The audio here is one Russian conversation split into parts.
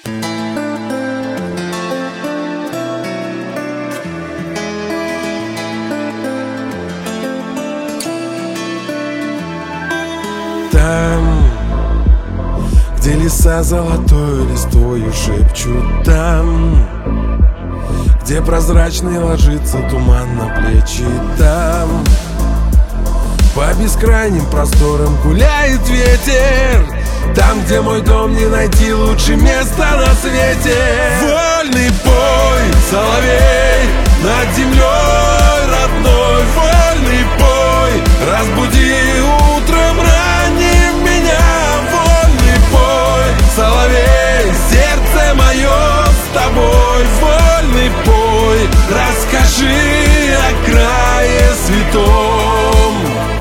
Там, где леса золотой листвою шепчут, там, где прозрачный ложится туман на плечи, там, по бескрайним просторам гуляет ветер, там, где мой дом, не найти лучше места на свете. Вольный пой, соловей, над землей родной. Вольный пой, разбуди утром ранним меня. Вольный пой, соловей, сердце мое с тобой. Вольный пой, расскажи о крае святом.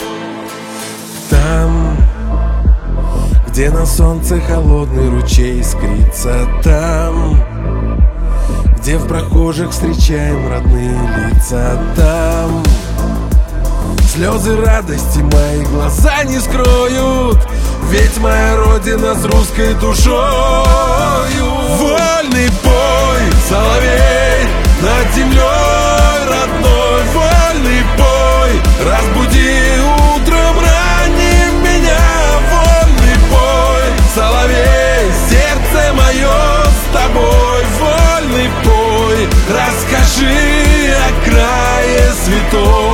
Там, где на солнце холодный ручей искрится, там, где в прохожих встречаем родные лица, там слезы радости мои глаза не скроют, ведь моя родина с русской душою. Вольный пой, соловей, над землей родной. Вольный пой, разбуди утром ранним меня. Вольный пой, соловей, сердце мое с тобой. Вольный пой, расскажи о крае святом.